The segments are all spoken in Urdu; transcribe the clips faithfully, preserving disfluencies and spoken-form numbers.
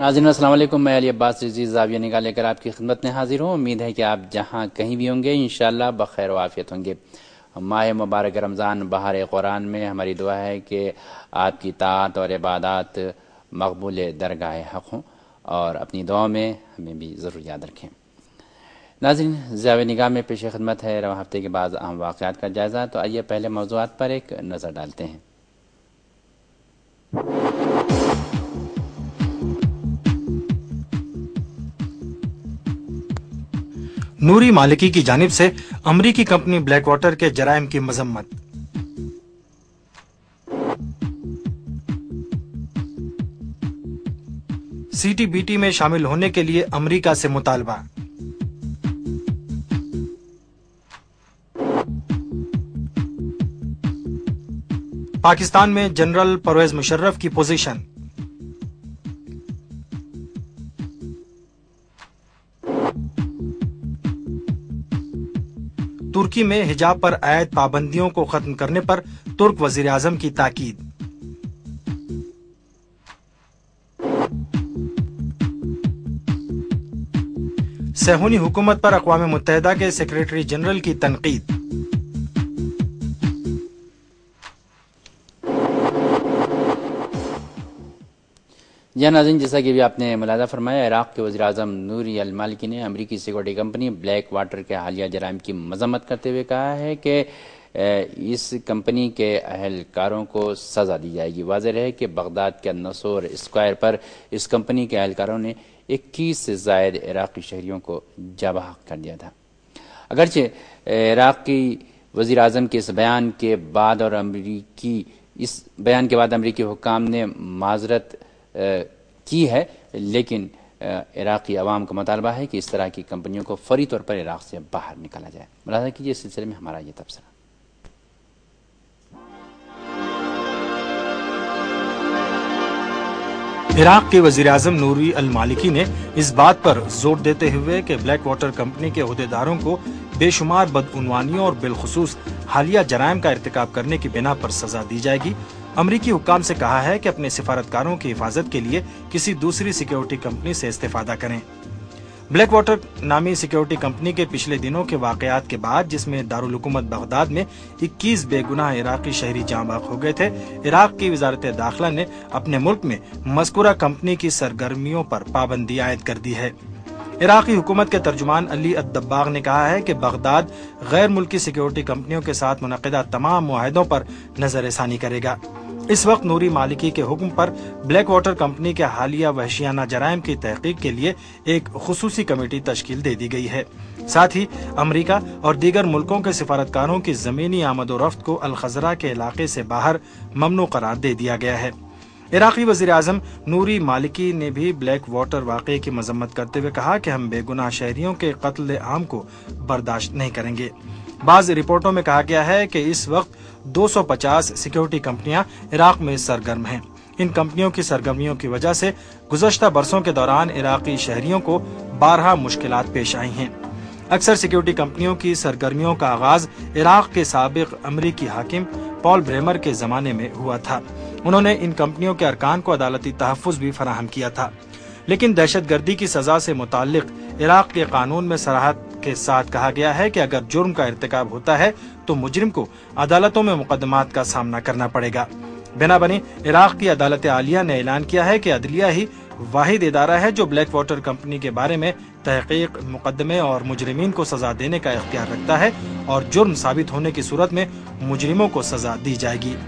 ناظرین السلام علیکم، میں علی عباس رضوی زاویہ نگاہ لے کر آپ کی خدمت میں حاضر ہوں۔ امید ہے کہ آپ جہاں کہیں بھی ہوں گے انشاءاللہ بخیر و عافیت ہوں گے۔ ماہ مبارک رمضان بہار قرآن میں ہماری دعا ہے کہ آپ کی طاعت اور عبادات مقبول درگاہ حق ہوں، اور اپنی دعا میں ہمیں بھی ضرور یاد رکھیں۔ ناظرین، زاویہ نگاہ میں پیش خدمت ہے رواں ہفتے کے بعض اہم واقعات کا جائزہ۔ تو آئیے پہلے موضوعات پر ایک نظر ڈالتے ہیں۔ نوری مالکی کی جانب سے امریکی کمپنی بلیک واٹر کے جرائم کی مذمت۔ سی ٹی بی ٹی میں شامل ہونے کے لیے امریکہ سے مطالبہ۔ پاکستان میں جنرل پرویز مشرف کی پوزیشن۔ ترکی میں حجاب پر عائد پابندیوں کو ختم کرنے پر ترک وزیر اعظم کی تاکید۔ صہیونی حکومت پر اقوام متحدہ کے سیکریٹری جنرل کی تنقید۔ جی ناظرین، جیسا کہ بھی آپ نے ملاحظہ فرمایا، عراق کے وزیر اعظم نوری المالکی نے امریکی سیکورٹی کمپنی بلیک واٹر کے حالیہ جرائم کی مذمت کرتے ہوئے کہا ہے کہ اس کمپنی کے اہلکاروں کو سزا دی جائے گی۔ واضح رہے کہ بغداد کے النصور اسکوائر پر اس کمپنی کے اہلکاروں نے اکیس سے زائد عراقی شہریوں کو جاں بحق کر دیا تھا۔ اگرچہ عراقی وزیر اعظم کے اس بیان کے بعد اور امریکی اس بیان کے بعد امریکی حکام نے معذرت کی ہے، لیکن عراقی عوام کا مطالبہ ہے کہ اس طرح کی کمپنیوں کو فوری طور پر عراق سے باہر نکالا جائے۔ ملاحظہ کیجیے اس سلسلے میں ہمارا یہ تبصرہ۔ عراق کے وزیر اعظم نوری المالکی نے اس بات پر زور دیتے ہوئے کہ بلیک واٹر کمپنی کے عہدیداروں کو بے شمار بدعنوانیوں اور بالخصوص حالیہ جرائم کا ارتکاب کرنے کی بنا پر سزا دی جائے گی، امریکی حکام سے کہا ہے کہ اپنے سفارتکاروں کی حفاظت کے لیے کسی دوسری سیکیورٹی کمپنی سے استفادہ کریں۔ بلیک واٹر نامی سیکیورٹی کمپنی کے پچھلے دنوں کے واقعات کے بعد، جس میں دارالحکومت بغداد میں اکیس بے گناہ عراقی شہری جاں بحق ہو گئے تھے، عراق کی وزارت داخلہ نے اپنے ملک میں مذکورہ کمپنی کی سرگرمیوں پر پابندی عائد کر دی ہے۔ عراقی حکومت کے ترجمان علی الدباغ نے کہا ہے کہ بغداد غیر ملکی سیکیورٹی کمپنیوں کے ساتھ منعقدہ تمام معاہدوں پر نظر ثانی کرے گا۔ اس وقت نوری مالکی کے حکم پر بلیک واٹر کمپنی کے حالیہ وحشیانہ جرائم کی تحقیق کے لیے ایک خصوصی کمیٹی تشکیل دے دی گئی ہے۔ ساتھ ہی امریکہ اور دیگر ملکوں کے سفارتکاروں کی زمینی آمد و رفت کو الخضرا کے علاقے سے باہر ممنوع قرار دے دیا گیا ہے۔ عراقی وزیر اعظم نوری مالکی نے بھی بلیک واٹر واقعے کی مذمت کرتے ہوئے کہا کہ ہم بے گناہ شہریوں کے قتل عام کو برداشت نہیں کریں گے۔ بعض رپورٹوں میں کہا گیا ہے کہ اس وقت دو سو پچاس سیکیورٹی کمپنیاں عراق میں سرگرم ہیں۔ ان کمپنیوں کی سرگرمیوں کی وجہ سے گزشتہ برسوں کے دوران عراقی شہریوں کو بارہا مشکلات پیش آئی ہیں۔ اکثر سیکیورٹی کمپنیوں کی سرگرمیوں کا آغاز عراق کے سابق امریکی حاکم پال بریمر کے زمانے میں ہوا تھا۔ انہوں نے ان کمپنیوں کے ارکان کو عدالتی تحفظ بھی فراہم کیا تھا، لیکن دہشت گردی کی سزا سے متعلق عراق کے قانون میں صراحت کے ساتھ کہا گیا ہے کہ اگر جرم کا ارتکاب ہوتا ہے تو مجرم کو عدالتوں میں مقدمات کا سامنا کرنا پڑے گا۔ بنا بنی عراق کی عدالت عالیہ نے اعلان کیا ہے کہ عدلیہ ہی واحد ادارہ ہے جو بلیک واٹر کمپنی کے بارے میں تحقیق، مقدمے اور مجرمین کو سزا دینے کا اختیار رکھتا ہے، اور جرم ثابت ہونے کی صورت میں مجرموں کو سزا دی جائے گی۔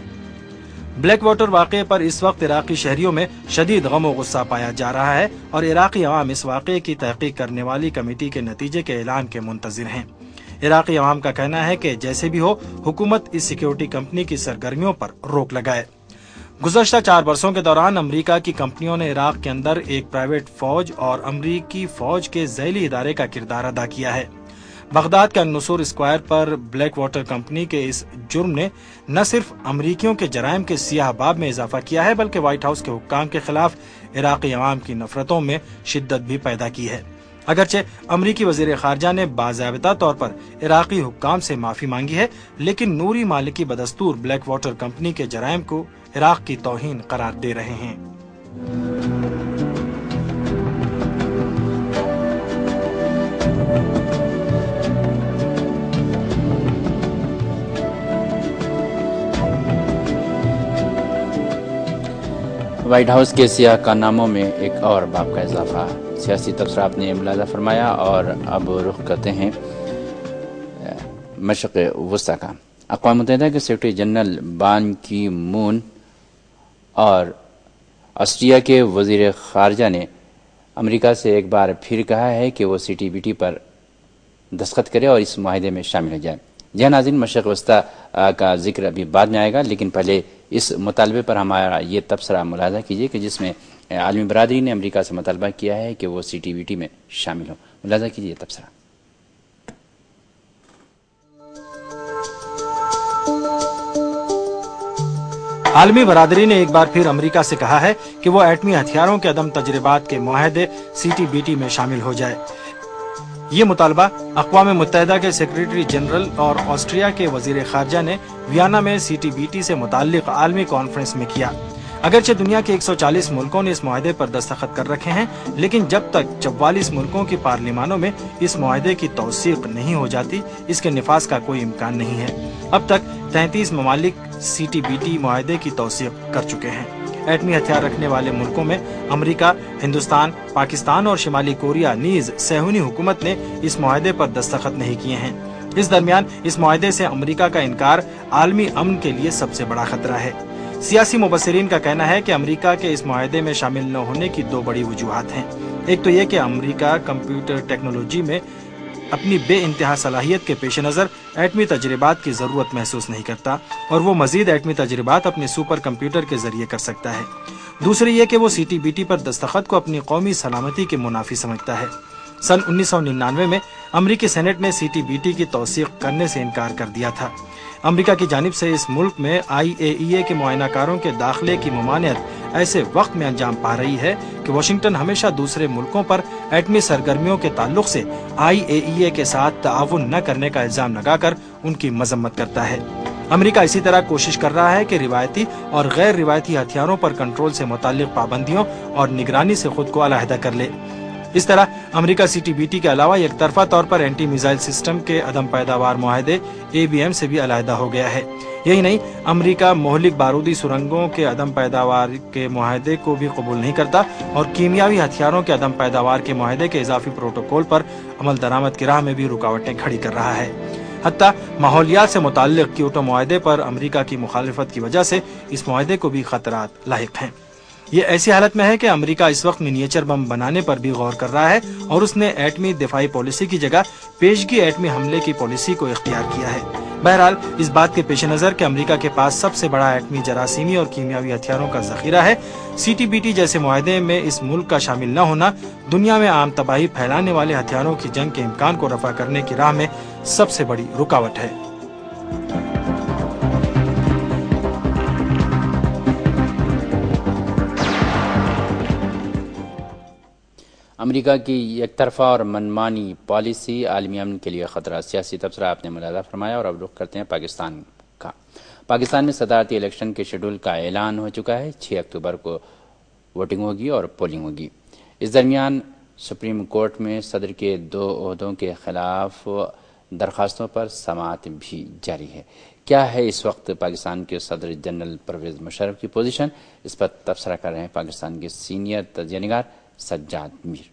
بلیک واٹر واقعے پر اس وقت عراقی شہریوں میں شدید غم و غصہ پایا جا رہا ہے، اور عراقی عوام اس واقعے کی تحقیق کرنے والی کمیٹی کے نتیجے کے اعلان کے منتظر ہیں۔ عراقی عوام کا کہنا ہے کہ جیسے بھی ہو حکومت اس سیکیورٹی کمپنی کی سرگرمیوں پر روک لگائے۔ گزشتہ چار برسوں کے دوران امریکہ کی کمپنیوں نے عراق کے اندر ایک پرائیویٹ فوج اور امریکی فوج کے ذیلی ادارے کا کردار ادا کیا ہے۔ بغداد کے النصور اسکوائر پر بلیک واٹر کمپنی کے اس جرم نے نہ صرف امریکیوں کے جرائم کے سیاہ باب میں اضافہ کیا ہے، بلکہ وائٹ ہاؤس کے حکام کے خلاف عراقی عوام کی نفرتوں میں شدت بھی پیدا کی ہے۔ اگرچہ امریکی وزیر خارجہ نے باضابطہ طور پر عراقی حکام سے معافی مانگی ہے، لیکن نوری مالکی بدستور بلیک واٹر کمپنی کے جرائم کو عراق کی توہین قرار دے رہے ہیں۔ وائٹ ہاؤس کے سیاہ کارناموں میں ایک اور باب کا اضافہ، سیاسی تبصرات نے ملاحظہ فرمایا۔ اور اب رخ کرتے ہیں مشرق وسطی کا۔ اقوام متحدہ کے سیکرٹری جنرل بان کی مون اور آسٹریا کے وزیر خارجہ نے امریکہ سے ایک بار پھر کہا ہے کہ وہ سی ٹی بی ٹی پر دستخط کرے اور اس معاہدے میں شامل ہو جائے۔ جہاں ناظرین، مشرق وسطی کا ذکر ابھی بعد میں آئے گا، لیکن پہلے اس مطالبے پر ہمارا یہ تبصرہ ملاحظہ کیجیے کہ جس میں عالمی برادری نے امریکہ سے مطالبہ کیا ہے کہ وہ سی ٹی بی ٹی میں شامل ہو۔ ملاحظہ کیجیے یہ تبصرہ۔ عالمی برادری نے ایک بار پھر امریکہ سے کہا ہے کہ وہ ایٹمی ہتھیاروں کے عدم تجربات کے معاہدے سی ٹی بی ٹی میں شامل ہو جائے۔ یہ مطالبہ اقوام متحدہ کے سیکریٹری جنرل اور آسٹریا کے وزیر خارجہ نے ویانا میں سی ٹی بی ٹی سے متعلق عالمی کانفرنس میں کیا۔ اگرچہ دنیا کے ایک سو چالیس ملکوں نے اس معاہدے پر دستخط کر رکھے ہیں، لیکن جب تک چوالیس ملکوں کی پارلیمانوں میں اس معاہدے کی توثیق نہیں ہو جاتی، اس کے نفاذ کا کوئی امکان نہیں ہے۔ اب تک تینتیس ممالک سی ٹی بی ٹی معاہدے کی توثیق کر چکے ہیں۔ ایٹمی ہتھیار رکھنے والے ملکوں میں امریکہ، ہندوستان، پاکستان اور شمالی کوریا نیز صہیونی حکومت نے اس معاہدے پر دستخط نہیں کیے ہیں۔ اس درمیان اس معاہدے سے امریکہ کا انکار عالمی امن کے لیے سب سے بڑا خطرہ ہے۔ سیاسی مبصرین کا کہنا ہے کہ امریکہ کے اس معاہدے میں شامل نہ ہونے کی دو بڑی وجوہات ہیں۔ ایک تو یہ کہ امریکہ کمپیوٹر ٹیکنالوجی میں اپنی بے انتہا صلاحیت کے پیش نظر ایٹمی تجربات کی ضرورت محسوس نہیں کرتا، اور وہ مزید ایٹمی تجربات اپنے سپر کمپیوٹر کے ذریعے کر سکتا ہے۔ دوسری یہ کہ وہ سی ٹی بی ٹی پر دستخط کو اپنی قومی سلامتی کے منافی سمجھتا ہے۔ سن انیس سو ننانوے میں امریکی سینٹ نے سی ٹی بی ٹی کی توثیق کرنے سے انکار کر دیا تھا۔ امریکہ کی جانب سے اس ملک میں آئی اے ای اے کے معائنہ کاروں کے داخلے کی ممانعت ایسے وقت میں انجام پا رہی ہے کہ واشنگٹن ہمیشہ دوسرے ملکوں پر ایٹمی سرگرمیوں کے تعلق سے آئی اے ای اے کے ساتھ تعاون نہ کرنے کا الزام لگا کر ان کی مذمت کرتا ہے۔ امریکہ اسی طرح کوشش کر رہا ہے کہ روایتی اور غیر روایتی ہتھیاروں پر کنٹرول سے متعلق پابندیوں اور نگرانی سے خود کو علیحدہ کر لے۔ اس طرح America C T B T کے علاوہ یک طرفہ طور پر اینٹی میزائل سسٹم کے عدم پیداوار معاہدے اے بی ایم سے بھی علیحدہ ہو گیا ہے۔ یہی نہیں، امریکہ مہلک بارودی سرنگوں کے عدم پیداوار کے معاہدے کو بھی قبول نہیں کرتا اور کیمیاوی ہتھیاروں کے عدم پیداوار کے معاہدے کے اضافی پروٹوکول پر عمل درآمد کی راہ میں بھی رکاوٹیں کھڑی کر رہا ہے۔ حتیٰ ماحولیات سے متعلق کیوٹو معاہدے پر امریکہ کی مخالفت کی وجہ سے اس معاہدے کو بھی خطرات لاحق ہیں۔ یہ ایسی حالت میں ہے کہ امریکہ اس وقت منیچر بم بنانے پر بھی غور کر رہا ہے اور اس نے ایٹمی دفاعی پالیسی کی جگہ پیشگی ایٹمی حملے کی پالیسی کو اختیار کیا ہے۔ بہرحال، اس بات کے پیش نظر کہ امریکہ کے پاس سب سے بڑا ایٹمی جراثیمی اور کیمیاوی ہتھیاروں کا ذخیرہ ہے، سی ٹی بی ٹی جیسے معاہدے میں اس ملک کا شامل نہ ہونا دنیا میں عام تباہی پھیلانے والے ہتھیاروں کی جنگ کے امکان کو رفع کرنے کی راہ میں سب سے بڑی رکاوٹ ہے۔ امریکہ کی یک طرفہ اور منمانی پالیسی عالمی امن کے لیے خطرہ، سیاسی تبصرہ آپ نے ملاحظہ فرمایا۔ اور اب رخ کرتے ہیں پاکستان کا۔ پاکستان میں صدارتی الیکشن کے شیڈول کا اعلان ہو چکا ہے۔ چھ اکتوبر کو ووٹنگ ہوگی اور پولنگ ہوگی۔ اس درمیان سپریم کورٹ میں صدر کے دو عہدوں کے خلاف درخواستوں پر سماعت بھی جاری ہے۔ کیا ہے اس وقت پاکستان کے صدر جنرل پرویز مشرف کی پوزیشن؟ اس پر تبصرہ کر رہے ہیں پاکستان کے سینئر تجزیہ نگار سجاد میر۔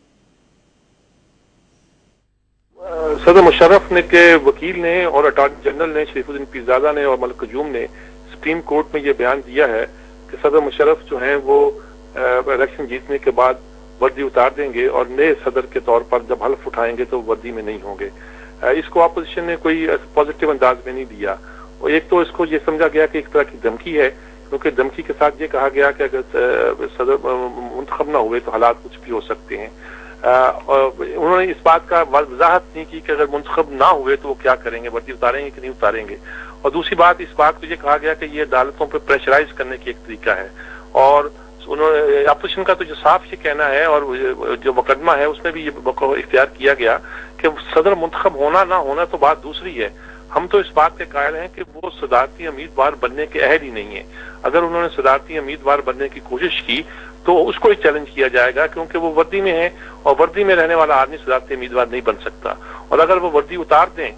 صدر مشرف نے کے وکیل نے اور اٹارنی جنرل نے شریف الدین پیرزادہ نے اور ملک قیوم نے سپریم کورٹ میں یہ بیان دیا ہے کہ صدر مشرف جو ہیں وہ الیکشن جیتنے کے بعد وردی اتار دیں گے اور نئے صدر کے طور پر جب حلف اٹھائیں گے تو وردی میں نہیں ہوں گے۔ اس کو اپوزیشن نے کوئی پازیٹیو انداز میں نہیں دیا، اور ایک تو اس کو یہ سمجھا گیا کہ ایک طرح کی دھمکی ہے، کیونکہ دھمکی کے ساتھ یہ کہا گیا کہ اگر صدر منتخب نہ ہوئے تو حالات کچھ بھی ہو سکتے ہیں۔ انہوں نے اس بات کا وضاحت نہیں کی کہ اگر منتخب نہ ہوئے تو وہ کیا کریں گے، وردی اتاریں گے کہ نہیں اتاریں گے۔ اور دوسری بات، اس بات کو یہ کہا گیا کہ یہ عدالتوں پہ پریشرائز کرنے کی ایک طریقہ ہے، اور انہوں نے اپوزیشن کا تو جو صاف یہ کہنا ہے اور جو مقدمہ ہے اس میں بھی یہ اختیار کیا گیا کہ صدر منتخب ہونا نہ ہونا تو بات دوسری ہے، ہم تو اس بات کے قائل ہیں کہ وہ صدارتی امیدوار بننے کے اہل ہی نہیں ہیں۔ اگر انہوں نے صدارتی امیدوار بننے کی کوشش کی تو اس کو ہی چیلنج کیا جائے گا، کیونکہ وہ وردی میں ہے اور وردی میں رہنے والا آدمی صدارتی امیدوار نہیں بن سکتا، اور اگر وہ وردی اتار دیں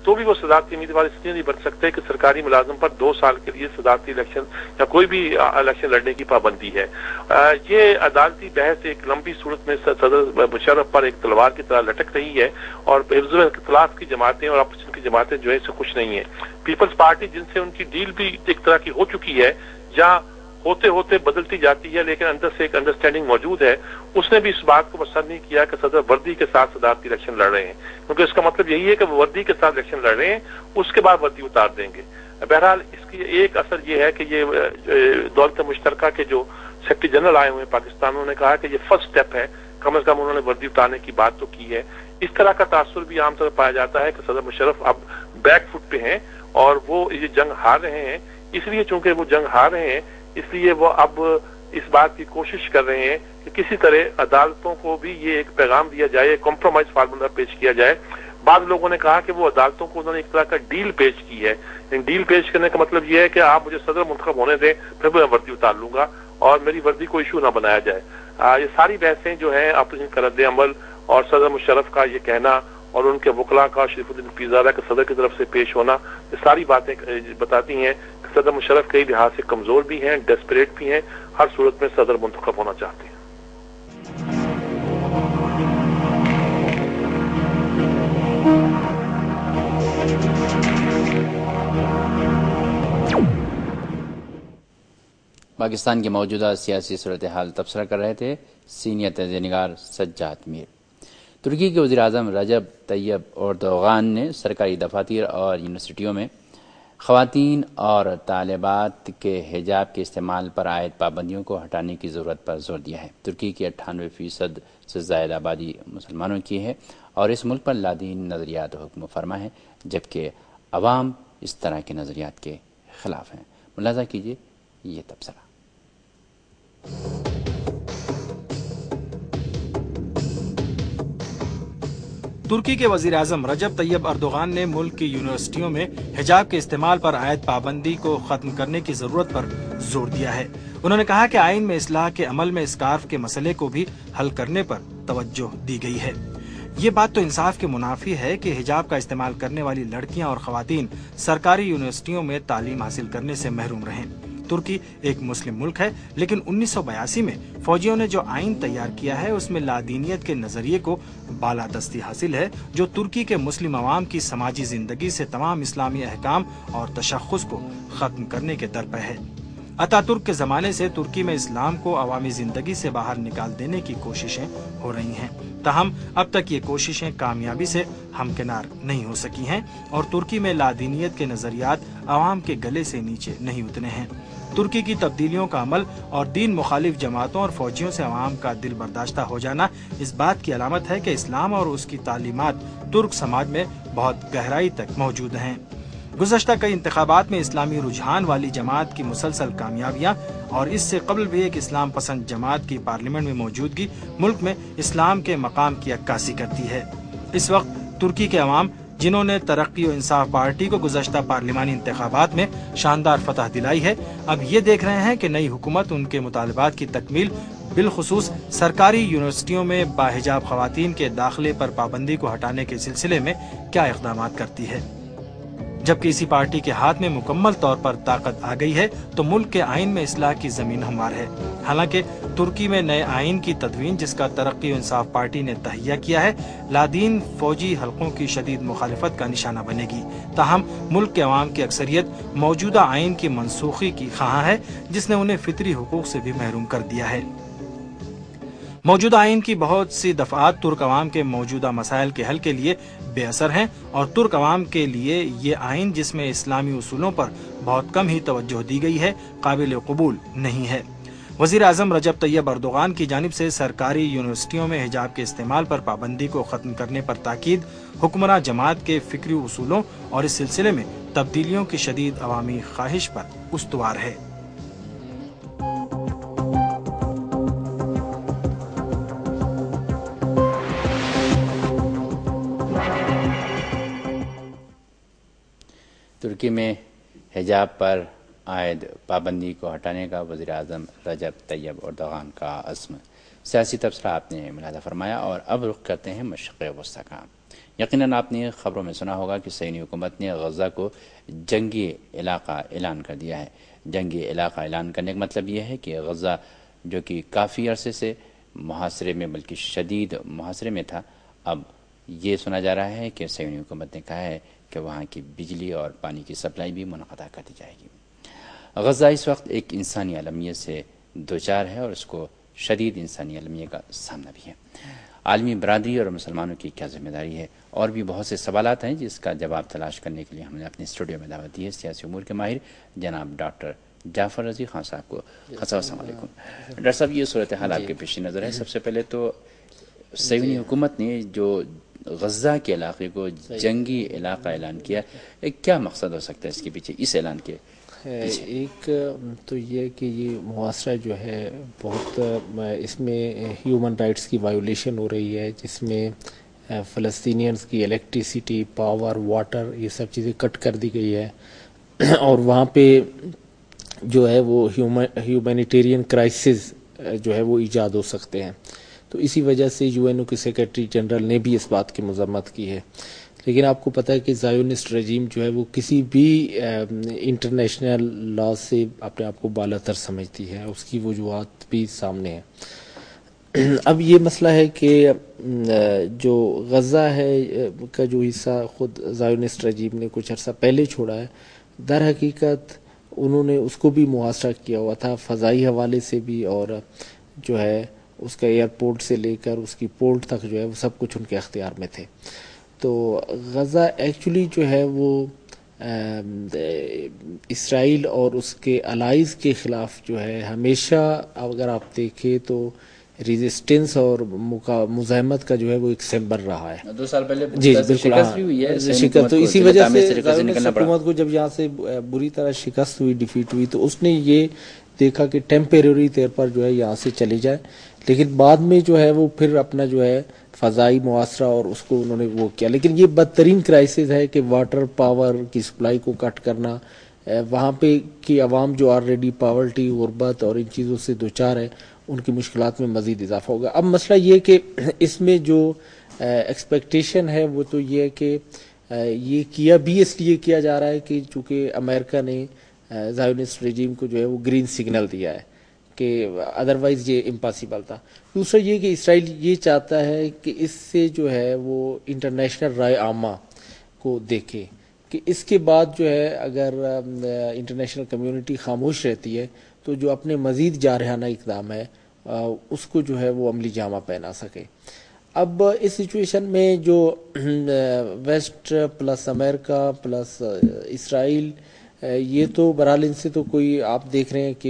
तो भी वो सदारती उम्मीदवार इसलिए नहीं बन सकते कि सरकारी मुलाजिम पर दो साल के लिए सदारती इलेक्शन या कोई भी इलेक्शन लड़ने की पाबंदी है। ये अदालती बहस एक लंबी सूरत में सदर मुशर्रफ पर एक तलवार की तरह लटक रही है और हिफ्ज़ इख्तिलाफ की जमातें और अपोजिशन की जमातें जो है इससे खुश नहीं है। पीपल्स पार्टी जिनसे उनकी डील भी एक तरह की हो चुकी है, जहां होते होते बदलती जाती है लेकिन अंदर से एक अंडरस्टैंडिंग मौजूद है, उसने भी इस बात को पसंद नहीं किया कि सदर वर्दी के साथ सदारती इलेक्शन लड़ रहे हैं, क्योंकि इसका मतलब यही है कि वो वर्दी के साथ इलेक्शन लड़ रहे हैं, उसके बाद वर्दी उतार देंगे। बहरहाल इसकी एक असर ये है कि ये दौलत मुश्तरका के जो सेक्रेटरी जनरल आए हुए हैं पाकिस्तान, उन्होंने कहा कि ये फर्स्ट स्टेप है, कम अज कम उन्होंने वर्दी उतारने की बात तो की है। इस तरह का तासुर भी आमतौर पर पाया जाता है कि सदर मुशर्रफ अब बैक फुट पे हैं और वो ये जंग हार रहे हैं। इसलिए चूंकि वो जंग हार रहे हैं इसलिए वो अब इस बात की कोशिश कर रहे हैं कि किसी तरह अदालतों को भी ये एक पैगाम दिया जाए, कॉम्प्रोमाइज फार्मूला पेश किया जाए। बाद लोगों ने कहा कि वो अदालतों को उन्होंने एक तरह का डील पेश की है। डील पेश करने का मतलब ये है कि आप मुझे सदर मुंतखब होने दें, फिर मैं वर्दी उतार लूंगा और मेरी वर्दी को इशू ना बनाया जाए। आ, ये सारी बहसें जो है अपोजिशन का रद्द अमल और सदर मुशर्रफ का ये कहना और उनके वकला का शरीफुद्दीन पीरजादा के सदर की तरफ से पेश होना, ये सारी बातें बताती हैं कि सदर मुशर्रफ कई लिहाज से कमजोर भी हैं, डेस्परेट भी हैं, हर सूरत में सदर मुंतखब होना चाहते हैं। पाकिस्तान की मौजूदा सियासी सूरत हाल तबसरा कर रहे थे सीनियर तजनिगार सज्जाद मीर। तुर्की के वज़ीर-ए-आज़म रजब तैयब एर्दोगान ने सरकारी दफातर और यूनिवर्सिटियों में ख़वातीन और तालिबात के हिजाब के इस्तेमाल पर आयद पाबंदियों को हटाने की ज़रूरत पर जोर दिया है। तुर्की की अट्ठानवे फीसद से ज़ायद आबादी मुसलमानों की है और इस मुल्क पर लादीन नज़रियात हुक्म फरमा है, जबकि अवाम इस तरह के नज़रियात के ख़िलाफ़ हैं। मुलाज़ा कीजिए ये तबसरा। तुर्की के वज़ीर-ए-आज़म रजब तैयब एर्दोगान ने मुल्क की यूनिवर्सिटियों में हिजाब के इस्तेमाल पर आयद पाबंदी को खत्म करने की जरूरत पर जोर दिया है। उन्होंने कहा कि आइन में इस्लाह के अमल में स्कार्फ के मसले को भी हल करने पर तवज्जो दी गई है। ये बात तो इंसाफ के मुनाफी है कि हिजाब का इस्तेमाल करने वाली लड़कियां और खवातीन सरकारी यूनिवर्सिटियों में तालीम हासिल करने से महरूम रहें। तुर्की एक मुस्लिम मुल्क है, लेकिन उन्नीस सौ बयासी में फौजियों ने जो आइन तैयार किया है उसमें लादीनियत के नजरिए को बालादस्ती हासिल है, जो तुर्की के मुस्लिम अवाम की समाजी जिंदगी से तमाम इस्लामी अहकाम और तशख्खुस को खत्म करने के दर पर है। अतातुर्क के जमाने से तुर्की में इस्लाम को अवामी जिंदगी से बाहर निकाल देने की कोशिशें हो रही हैं, ताहम अब तक ये कोशिशें कामयाबी से हमकिनार नहीं हो सकी हैं और तुर्की में लादीनियत के नजरियात अवाम के गले से नीचे नहीं उतरे हैं। तुर्की की तब्दीलियों का अमल और दीन मुखालिफ जमातों और फौजियों से अवाम का दिल बर्दाश्ता हो जाना इस बात की अलामत है कि इस्लाम और उसकी तालीमात तुर्क समाज में बहुत गहराई तक मौजूद हैं। गुज़श्ता कई इंतखाबात में इस्लामी रुझान वाली जमात की मुसलसल कामयाबियां और इससे कबल भी एक इस्लाम पसंद जमात की पार्लियामेंट में मौजूदगी मुल्क में इस्लाम के मकाम की अक्कासी करती है। इस वक्त तुर्की के अवाम जिन्होंने तरक्की और इंसाफ पार्टी को गुज़श्ता पार्लिमानी इंतखाबात में शानदार फतह दिलाई है, अब ये देख रहे हैं कि नई हुकूमत उनके मुतालबात की तकमील बिलखुसूस सरकारी यूनिवर्सिटियों में बाहिजाब खवातीन के दाखिले पर पाबंदी को हटाने के सिलसिले में क्या इक़दाम करती है। जबकि इसी पार्टी के हाथ में मुकम्मल तौर पर ताकत आ गई है तो मुल्क के आइन में इस्लाह की जमीन हमवार है। हालांकि तुर्की में नए आइन की तदवीन, जिसका तरक्की और इंसाफ पार्टी ने तहिया किया है, लादीन फौजी हलकों की शदीद मुखालिफत का निशाना बनेगी। ताहम मुल्क के अवाम की अक्सरियत मौजूदा आइन की मनसूखी की ख्वाह है, जिसने उन्हें फितरी हुकूक से भी महरूम कर दिया है। मौजूदा आइन की बहुत सी दफात तुर्क अवाम के मौजूदा मसाइल के हल के लिए बेअसर हैं और तुर्क अवाम के लिए ये आइन, जिसमें इस्लामी उसूलों पर बहुत कम ही तवज्जो दी गई है, काबिल कबूल नहीं है। वज़ीर-ए-आज़म रजब तैयब एर्दोगान की जानिब से सरकारी यूनिवर्सिटियों में हिजाब के इस्तेमाल पर पाबंदी को खत्म करने पर ताकीद हुक्मरान जमात के फिक्री उसूलों और इस सिलसिले में तब्दीलियों की शदीद अवामी ख्वाहिश पर उस्तवार है। तुर्की में हिजाब पर आयद पाबंदी को हटाने का वज़ीर-ए-आज़म रजब तैयब एर्दोगान का अज़्म। سیاسی تبصرہ آپ نے ملاحظہ فرمایا، اور اب رخ کرتے ہیں مشرق وسطیٰ کا۔ یقیناً آپ نے خبروں میں سنا ہوگا کہ صہیونی حکومت نے غزہ کو جنگی علاقہ اعلان کر دیا ہے۔ جنگی علاقہ اعلان کرنے کا مطلب یہ ہے کہ غزہ جو کہ کافی عرصے سے محاصرے میں، بلکہ شدید محاصرے میں تھا، اب یہ سنا جا رہا ہے کہ صہیونی حکومت نے کہا ہے کہ وہاں کی بجلی اور پانی کی سپلائی بھی منقطع کر دی جائے گی۔ غزہ اس وقت ایک انسانی المیت سے دوچار ہے اور اس کو شدید انسانی المیت کا سامنا بھی ہے۔ عالمی برادری اور مسلمانوں کی کیا ذمہ داری ہے؟ اور بھی بہت سے سوالات ہیں جس کا جواب تلاش کرنے کے لیے ہم نے اپنے اسٹوڈیو میں دعوت دی ہے سیاسی امور کے ماہر جناب ڈاکٹر جعفر رضی خان صاحب کو۔ السلام علیکم ڈاکٹر صاحب، یہ صورتحال آپ کے پیش نظر ہے۔ سب سے پہلے تو صہیونی حکومت نے جو غزہ کے علاقے کو جنگی علاقہ اعلان کیا، کیا مقصد ہو سکتا ہے اس کے پیچھے، اس اعلان کے؟ ایک تو یہ کہ یہ محاصرہ جو ہے بہت اس میں ہیومن رائٹس کی وائیولیشن ہو رہی ہے، جس میں فلسطینینز کی الیکٹریسٹی، پاور، واٹر، یہ سب چیزیں کٹ کر دی گئی ہے، اور وہاں پہ جو ہے وہ ہیومینیٹیرین کرائسس جو ہے وہ ایجاد ہو سکتے ہیں۔ تو اسی وجہ سے یو این او کے سیکرٹری جنرل نے بھی اس بات کی مذمت کی ہے۔ لیکن آپ کو پتہ ہے کہ زائونسٹ رجیم جو ہے وہ کسی بھی انٹرنیشنل لا سے اپنے آپ کو بالا تر سمجھتی ہے، اس کی وجوہات بھی سامنے ہیں۔ اب یہ مسئلہ ہے کہ جو غزہ ہے کا جو حصہ خود زائونسٹ رجیم نے کچھ عرصہ پہلے چھوڑا ہے، در حقیقت انہوں نے اس کو بھی محاصرہ کیا ہوا تھا، فضائی حوالے سے بھی، اور جو ہے اس کا ایئرپورٹ سے لے کر اس کی پورٹ تک جو ہے وہ سب کچھ ان کے اختیار میں تھے۔ تو غزہ ایکچولی جو ہے وہ اسرائیل اور اس کے الائز کے خلاف جو ہے ہمیشہ، اگر آپ دیکھیں تو ریزسٹنس اور مزاحمت کا جو ہے وہ ایک سمبل رہا ہے۔ دو سال پہلے جی بالکل شکست، تو اسی وجہ سے حکومت کو جب یہاں سے بری طرح شکست ہوئی، ڈیفیٹ ہوئی، تو اس نے یہ دیکھا کہ ٹیمپریری طور پر جو ہے یہاں سے چلی جائے، لیکن بعد میں جو ہے وہ پھر اپنا جو ہے فضائی معاشرہ اور اس کو انہوں نے وہ کیا۔ لیکن یہ بدترین کرائسس ہے کہ واٹر پاور کی سپلائی کو کٹ کرنا، وہاں پہ کی عوام جو آلریڈی پاورٹی، غربت اور ان چیزوں سے دوچار ہے، ان کی مشکلات میں مزید اضافہ ہوگا۔ اب مسئلہ یہ کہ اس میں جو ایکسپیکٹیشن ہے وہ تو یہ ہے کہ یہ کیا بھی اس لیے کیا جا رہا ہے کہ چونکہ امریکہ نے زائونسٹ رجیم کو جو ہے وہ گرین سگنل دیا ہے، کہ ادروائز یہ امپاسبل تھا۔ دوسرا یہ کہ اسرائیل یہ چاہتا ہے کہ اس سے جو ہے وہ انٹرنیشنل رائے عامہ کو دیکھے، کہ اس کے بعد جو ہے اگر انٹرنیشنل کمیونٹی خاموش رہتی ہے تو جو اپنے مزید جارحانہ اقدام ہے اس کو جو ہے وہ عملی جامہ پہنا سکے۔ اب اس سچویشن میں جو west plus America plus Israel, یہ تو بہرحال ان سے تو کوئی آپ دیکھ رہے ہیں کہ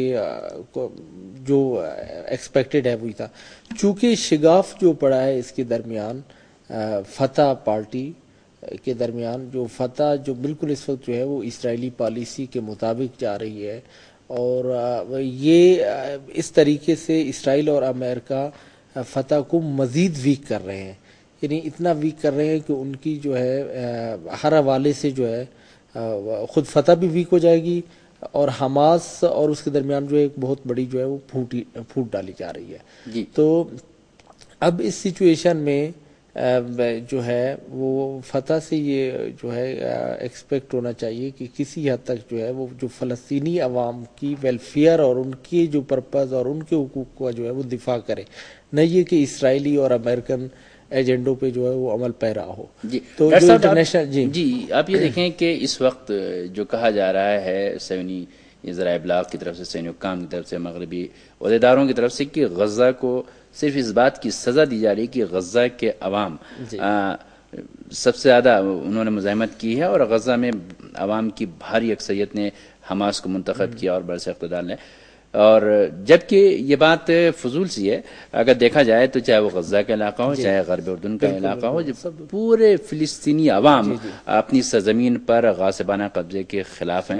جو ایکسپیکٹڈ ہے وہی تھا۔ چونکہ شگاف جو پڑا ہے اس کے درمیان فتح پارٹی کے درمیان، جو فتح جو بالکل اس وقت جو ہے وہ اسرائیلی پالیسی کے مطابق جا رہی ہے، اور یہ اس طریقے سے اسرائیل اور امریکہ فتح کو مزید ویک کر رہے ہیں، یعنی اتنا ویک کر رہے ہیں کہ ان کی جو ہے ہر حوالے سے جو ہے خود فتح بھی ویک ہو جائے گی، اور حماس اور اس کے درمیان جو ایک بہت بڑی جو ہے وہ پھوٹی پھوٹ ڈالی جا رہی ہے جی۔ تو اب اس سچویشن میں جو ہے وہ فتح سے یہ جو ہے ایکسپیکٹ ہونا چاہیے کہ کسی حد تک جو ہے وہ جو فلسطینی عوام کی ویلفیئر اور ان کی جو پرپز اور ان کے حقوق کا جو ہے وہ دفاع کرے، نہ یہ کہ اسرائیلی اور امریکن ایجنڈوں پہ جو ہے وہ عمل پیرا ہو جی۔ تو جو انٹرنیشنل جی جی آپ یہ دیکھیں کہ اس وقت جو کہا جا رہا ہے صہیونی ذرائع ابلاغ کی طرف سے، صہیونی حکام کی طرف سے، مغربی عہدیداروں کی طرف سے، کہ غزہ کو صرف اس بات کی سزا دی جا رہی کہ غزہ کے عوام جی۔ سب سے زیادہ انہوں نے مزاحمت کی ہے، اور غزہ میں عوام کی بھاری اکثریت نے حماس کو منتخب کیا اور برسر اقتدار نے، اور جبکہ یہ بات فضول سی ہے اگر دیکھا جائے تو، چاہے وہ غزہ کا علاقہ ہو، چاہے غرب اردن کا علاقہ ہو، پورے فلسطینی عوام اپنی سرزمین پر غاصبانہ قبضے کے خلاف ہیں،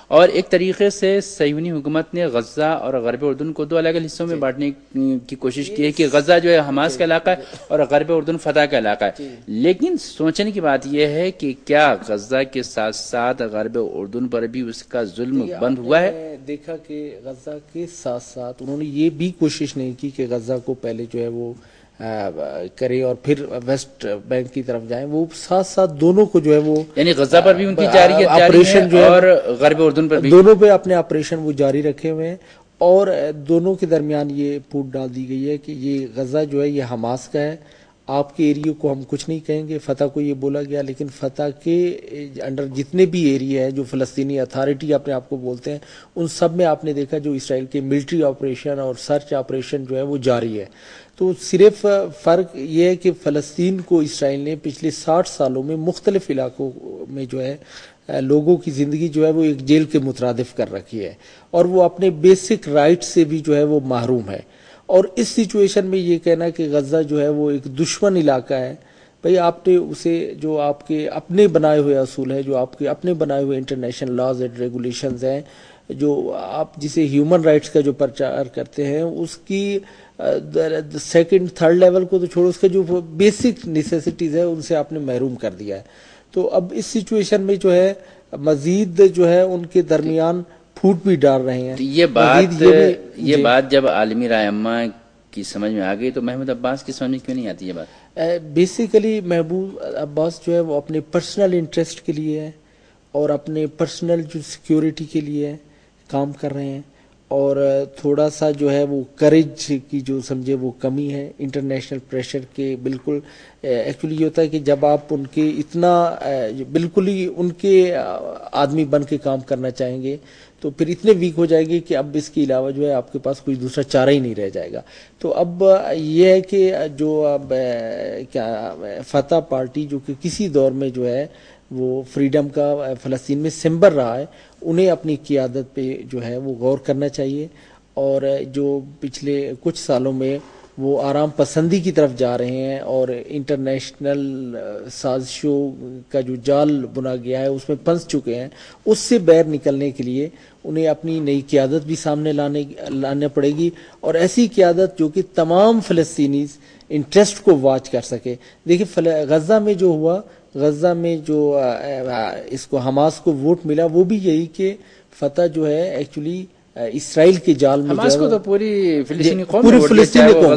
اور ایک طریقے سے صہیونی حکومت نے غزہ اور غرب اردن کو دو الگ الگ حصوں میں بانٹنے کی کوشش کی ہے کہ غزہ جو ہے حماس کا علاقہ ہے اور غرب اردن فتح کا علاقہ ہے. لیکن سوچنے کی بات یہ ہے کہ کیا غزہ کے ساتھ ساتھ غرب اردن پر بھی اس کا ظلم بند ہوا ہے؟ دیکھا کہ غزہ کے ساتھ ساتھ انہوں نے یہ بھی کوشش نہیں کی کہ غزہ کو پہلے جو ہے وہ کرے اور پھر ویسٹ بینک کی طرف جائیں. وہ ساتھ ساتھ دونوں کو جو ہے وہ یعنی غزہ پر بھی ان کی جاری آپریشن ہے اور غرب اردن پر بھی دونوں پہ اپنے آپریشن وہ جاری رکھے ہوئے ہیں. اور دونوں کے درمیان یہ پھوٹ ڈال دی گئی ہے کہ یہ غزہ جو ہے یہ حماس کا ہے. آپ کے ایریے کو ہم کچھ نہیں کہیں گے. فتح کو یہ بولا گیا لیکن فتح کے انڈر جتنے بھی ایریا ہیں جو فلسطینی اتھارٹی اپنے آپ کو بولتے ہیں ان سب میں آپ نے دیکھا جو اسرائیل کے ملٹری آپریشن اور سرچ آپریشن جو ہے وہ جاری ہے. تو صرف فرق یہ ہے کہ فلسطین کو اسرائیل نے پچھلے ساٹھ سالوں میں مختلف علاقوں میں جو ہے لوگوں کی زندگی جو ہے وہ ایک جیل کے مترادف کر رکھی ہے اور وہ اپنے بیسک رائٹ سے بھی جو ہے وہ محروم ہے. اور اس سچویشن میں یہ کہنا کہ غزہ جو ہے وہ ایک دشمن علاقہ ہے، بھئی آپ نے اسے جو آپ کے اپنے بنائے ہوئے اصول ہیں، جو آپ کے اپنے بنائے ہوئے انٹرنیشنل لاز اینڈ ریگولیشنز ہیں، جو آپ جسے ہیومن رائٹس کا جو پرچار کرتے ہیں، اس کی سیکنڈ تھرڈ لیول کو تو چھوڑو، اس کے جو بیسک نیسیسٹیز ہیں ان سے آپ نے محروم کر دیا ہے. تو اب اس سچویشن میں جو ہے مزید جو ہے ان کے درمیان پھوٹ بھی ڈال رہے ہیں. یہ بات یہ, یہ بات جب عالمی رائے عامہ کی سمجھ میں آ گئی تو محمود عباس کی سمجھ میں کیوں نہیں آتی یہ بات؟ بیسیکلی محمود عباس جو ہے وہ اپنے پرسنل انٹرسٹ کے لیے ہے اور اپنے پرسنل جو سیکیورٹی کے لیے کام کر رہے ہیں، اور تھوڑا سا جو ہے وہ کریج کی جو سمجھے وہ کمی ہے انٹرنیشنل پریشر کے. بالکل ایکچولی یہ ہوتا ہے کہ جب آپ ان کے اتنا بالکل ہی ان کے آدمی بن کے کام کرنا چاہیں گے تو پھر اتنے ویک ہو جائے گی کہ اب اس کے علاوہ جو ہے آپ کے پاس کوئی دوسرا چارہ ہی نہیں رہ جائے گا. تو اب یہ ہے کہ جو اب کیا فتح پارٹی جو کہ کسی دور میں جو ہے وہ فریڈم کا فلسطین میں سمبر رہا ہے، انہیں اپنی قیادت پہ جو ہے وہ غور کرنا چاہیے. اور جو پچھلے کچھ سالوں میں وہ آرام پسندی کی طرف جا رہے ہیں اور انٹرنیشنل سازشوں کا جو جال بنا گیا ہے اس میں پھنس چکے ہیں، اس سے باہر نکلنے کے لیے انہیں اپنی نئی قیادت بھی سامنے لانے لانا پڑے گی، اور ایسی قیادت جو کہ تمام فلسطینیز انٹرسٹ کو واچ کر سکے. دیکھیں غزہ میں جو ہوا، غزہ میں جو اس کو حماس کو ووٹ ملا، وہ بھی یہی کہ فتح جو ہے ایکچولی اسرائیل کے جال میں حماس کو تو پوری فلسطینی قوم پوری فلسطینی قوم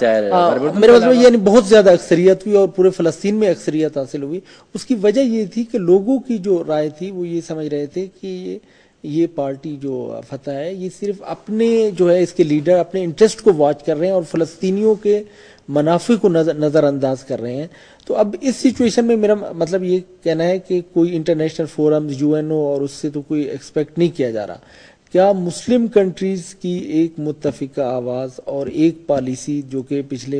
میرے مطلب یعنی بہت زیادہ اکثریت ہوئی اور پورے فلسطین میں اکثریت حاصل ہوئی. اس کی وجہ یہ تھی کہ لوگوں کی جو رائے تھی وہ یہ سمجھ رہے تھے کہ یہ یہ پارٹی جو فتح ہے یہ صرف اپنے جو ہے اس کے لیڈر اپنے انٹرسٹ کو واچ کر رہے ہیں اور فلسطینیوں کے منافع کو نظر نظر انداز کر رہے ہیں. تو اب اس سچویشن میں میرا مطلب یہ کہنا ہے کہ کوئی international forum U N O اور اس سے تو کوئی ایکسپیکٹ نہیں کیا جا رہا. کیا مسلم کنٹریز کی ایک متفقہ آواز اور ایک پالیسی جو کہ پچھلے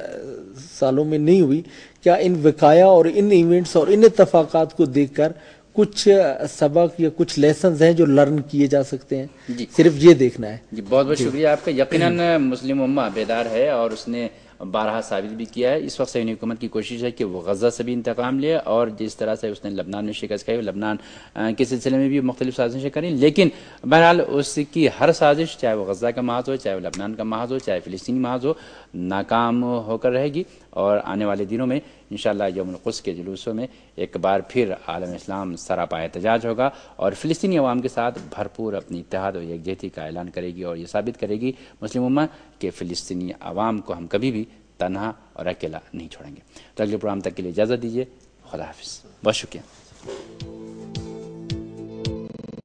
سالوں میں نہیں ہوئی، کیا ان وقایا اور ان ایونٹس اور ان اتفاقات کو دیکھ کر کچھ سبق یا کچھ لیسنز ہیں جو لرن کیے جا سکتے ہیں؟ جی صرف یہ دیکھنا ہے. جی بہت بہت شکریہ آپ کا. یقیناً مسلم امہ بیدار ہے اور اس نے بارہا ثابت بھی کیا ہے. اس وقت صہیونی حکومت کی کوشش ہے کہ وہ غزہ سے بھی انتقام لے اور جس طرح سے اس نے لبنان میں شکست کھائی، لبنان کے سلسلے میں بھی مختلف سازشیں کریں، لیکن بہرحال اس کی ہر سازش چاہے وہ غزہ کا محاذ ہو، چاہے وہ لبنان کا محاذ ہو، چاہے فلسطینی محاذ ہو، ناکام ہو کر رہے گی. اور آنے والے دنوں میں انشاءاللہ یوم القدس کے جلوسوں میں ایک بار پھر عالم اسلام سراپا احتجاج ہوگا اور فلسطینی عوام کے ساتھ بھرپور اپنی اتحاد اور یکجہتی کا اعلان کرے گی اور یہ ثابت کرے گی مسلم امہ کہ فلسطینی عوام کو ہم کبھی بھی تنہا اور اکیلا نہیں چھوڑیں گے. تو اگلے پروگرام تک کے لیے اجازت دیجیے. خدا حافظ. بہت شکریہ.